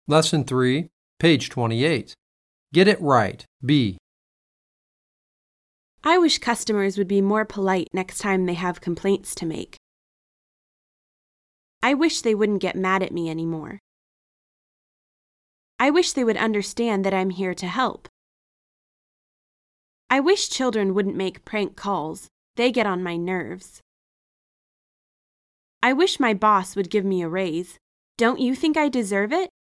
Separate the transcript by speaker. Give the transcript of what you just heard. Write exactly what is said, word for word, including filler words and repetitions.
Speaker 1: Lesson three, page twenty-eight. Get it right. B.
Speaker 2: I wish customers would be more polite next time they have complaints to make. I wish they wouldn't get mad at me anymore. I wish they would understand that I'm here to help. I wish children wouldn't make prank calls. They get on my nerves. I wish my boss would give me a raise. Don't you think I deserve it?